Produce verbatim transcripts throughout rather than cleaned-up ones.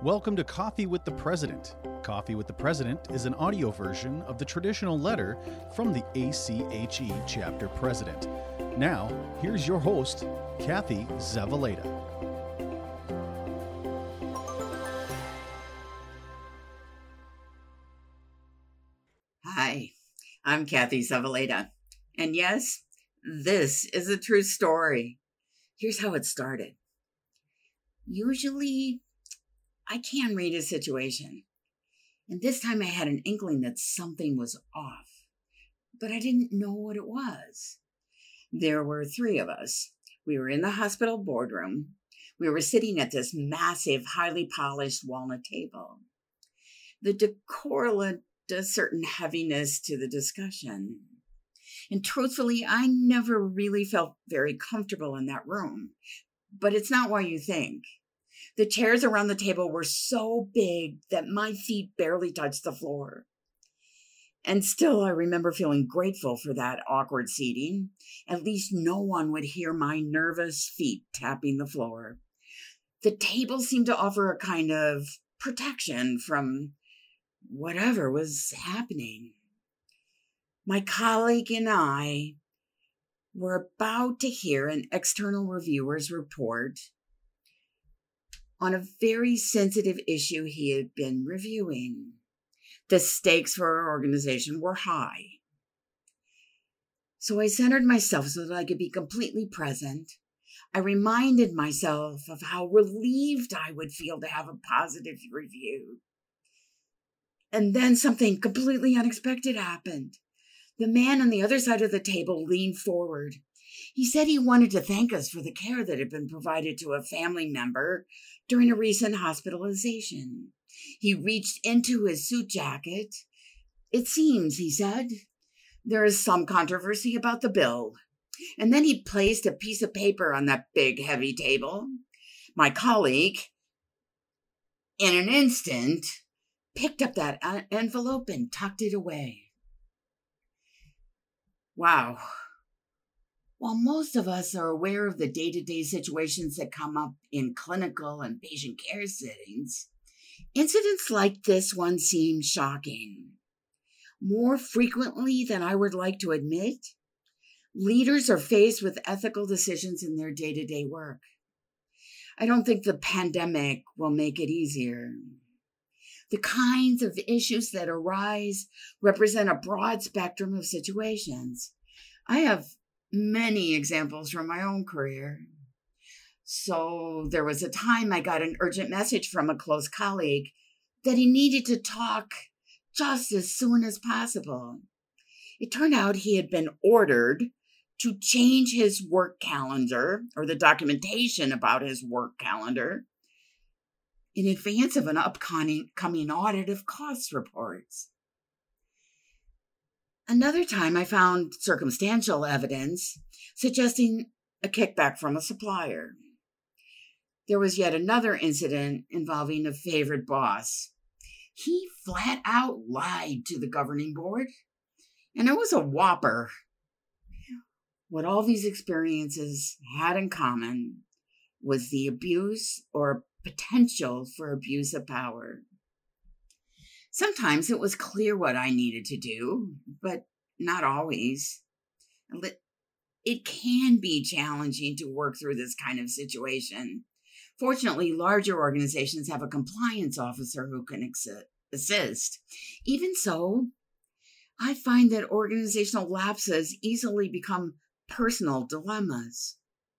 Welcome to Coffee with the President. Coffee with the President is an audio version of the traditional letter from the A C H E chapter president. Now, here's your host, Kathy Zavaleta. Hi, I'm Kathy Zavaleta. And yes, this is a true story. Here's how it started. Usually, I can read a situation. And this time I had an inkling that something was off. But I didn't know what it was. There were three of us. We were in the hospital boardroom. We were sitting at this massive, highly polished walnut table. The decor lent a certain heaviness to the discussion. And truthfully, I never really felt very comfortable in that room. But it's not why you think. The chairs around the table were so big that my feet barely touched the floor. And still, I remember feeling grateful for that awkward seating. At least no one would hear my nervous feet tapping the floor. The table seemed to offer a kind of protection from whatever was happening. My colleague and I were about to hear an external reviewer's report on a very sensitive issue he had been reviewing. The stakes for our organization were high. So I centered myself so that I could be completely present. I reminded myself of how relieved I would feel to have a positive review. And then something completely unexpected happened. The man on the other side of the table leaned forward. He said he wanted to thank us for the care that had been provided to a family member during a recent hospitalization. He reached into his suit jacket. It seems, he said, there is some controversy about the bill. And then he placed a piece of paper on that big, heavy table. My colleague, in an instant, picked up that envelope and tucked it away. Wow. While most of us are aware of the day-to-day situations that come up in clinical and patient care settings, incidents like this one seem shocking. More frequently than I would like to admit, leaders are faced with ethical decisions in their day-to-day work. I don't think the pandemic will make it easier. The kinds of issues that arise represent a broad spectrum of situations. I have many examples from my own career. So there was a time I got an urgent message from a close colleague that he needed to talk just as soon as possible. It turned out he had been ordered to change his work calendar, or the documentation about his work calendar, in advance of an upcoming coming audit of cost reports. Another time I found circumstantial evidence suggesting a kickback from a supplier. There was yet another incident involving a favorite boss. He flat out lied to the governing board, and it was a whopper. What all these experiences had in common was the abuse or potential for abuse of power. Sometimes it was clear what I needed to do, but not always. It can be challenging to work through this kind of situation. Fortunately, larger organizations have a compliance officer who can ex- assist. Even so, I find that organizational lapses easily become personal dilemmas.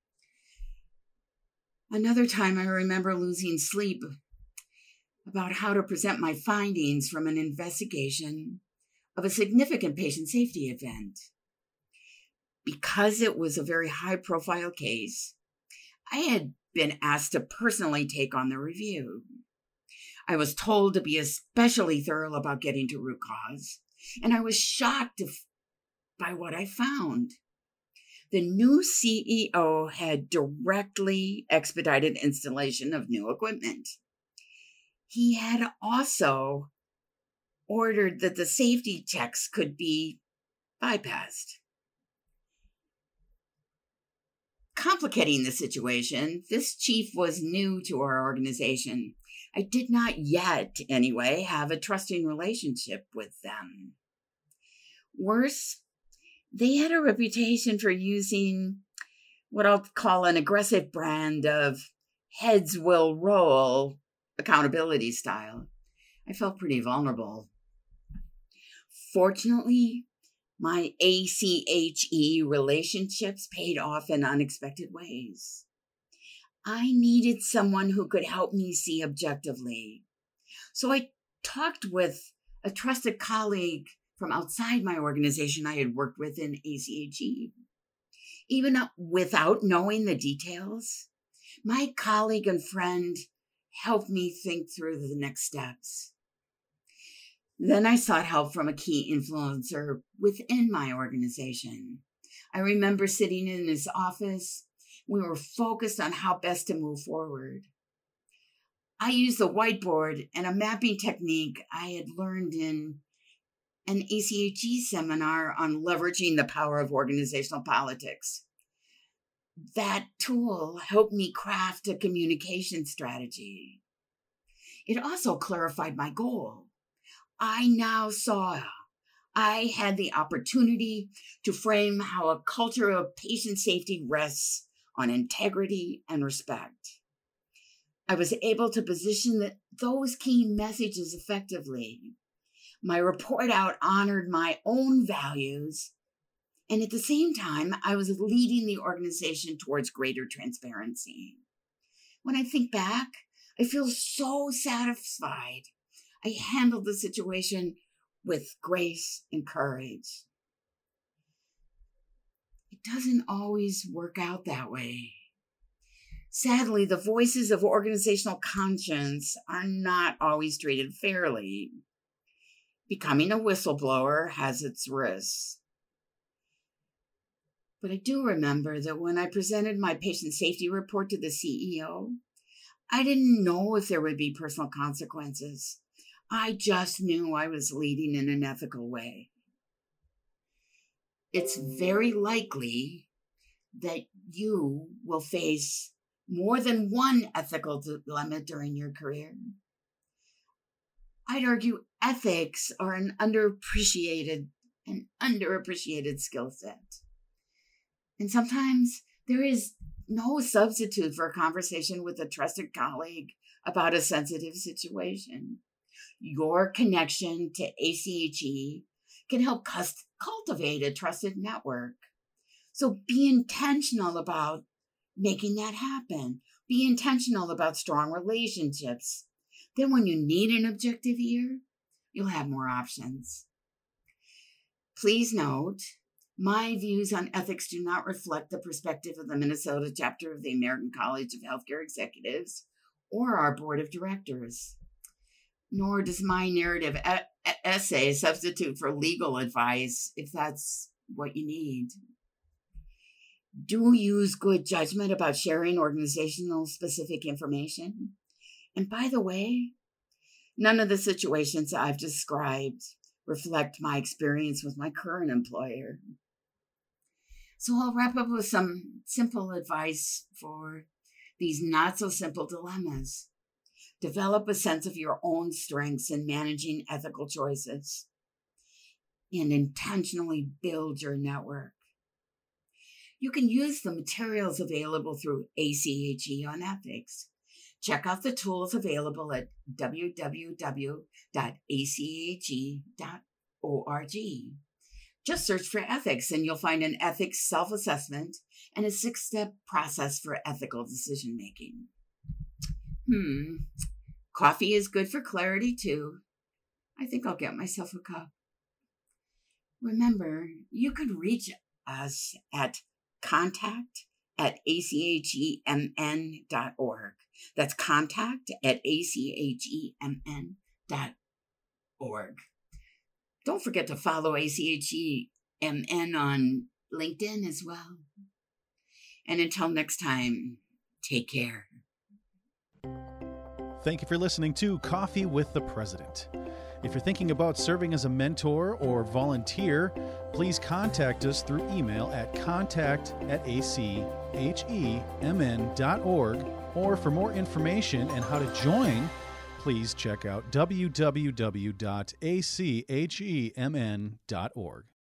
Another time I remember losing sleep about how to present my findings from an investigation of a significant patient safety event. Because it was a very high-profile case, I had been asked to personally take on the review. I was told to be especially thorough about getting to root cause, and I was shocked by what I found. The new C E O had directly expedited installation of new equipment. He had also ordered that the safety checks could be bypassed. Complicating the situation, this chief was new to our organization. I did not yet, anyway, have a trusting relationship with them. Worse, they had a reputation for using what I'll call an aggressive brand of heads will roll accountability style. I felt pretty vulnerable. Fortunately, my A C H E relationships paid off in unexpected ways. I needed someone who could help me see objectively. So I talked with a trusted colleague from outside my organization I had worked with in A C H E. Even without knowing the details, my colleague and friend helped me think through the next steps. Then I sought help from a key influencer within my organization. I remember sitting in his office. We were focused on how best to move forward. I used a whiteboard and a mapping technique I had learned in an A C H E seminar on leveraging the power of organizational politics. That tool helped me craft a communication strategy. It also clarified my goal. I now saw I had the opportunity to frame how a culture of patient safety rests on integrity and respect. I was able to position the, those key messages effectively. My report out honored my own values, and at the same time, I was leading the organization towards greater transparency. When I think back, I feel so satisfied. I handled the situation with grace and courage. It doesn't always work out that way. Sadly, the voices of organizational conscience are not always treated fairly. Becoming a whistleblower has its risks. But I do remember that when I presented my patient safety report to the C E O, I didn't know if there would be personal consequences. I just knew I was leading in an ethical way. It's very likely that you will face more than one ethical dilemma during your career. I'd argue ethics are an underappreciated and underappreciated skill set. And sometimes there is no substitute for a conversation with a trusted colleague about a sensitive situation. Your connection to A C H E can help cust- cultivate a trusted network. So be intentional about making that happen. Be intentional about strong relationships. Then when you need an objective ear, you'll have more options. Please note, my views on ethics do not reflect the perspective of the Minnesota chapter of the American College of Healthcare Executives or our board of directors. Nor does my narrative e- essay substitute for legal advice if that's what you need. Do use good judgment about sharing organizational specific information. And by the way, none of the situations I've described reflect my experience with my current employer. So I'll wrap up with some simple advice for these not so simple dilemmas. Develop a sense of your own strengths in managing ethical choices and intentionally build your network. You can use the materials available through A C H E on ethics. Check out the tools available at w w w dot a c h e dot org. Just search for ethics and you'll find an ethics self-assessment and a six-step process for ethical decision-making. Hmm, coffee is good for clarity too. I think I'll get myself a cup. Remember, you could reach us at contact at a c h e m n dot org. That's contact at a c h e m n dot org. Don't forget to follow A C H E M N on LinkedIn as well. And until next time, take care. Thank you for listening to Coffee with the President. If you're thinking about serving as a mentor or volunteer, please contact us through email at contact at a c H E M N dot org, or for more information and how to join, please check out w w w dot a c h e m n dot org.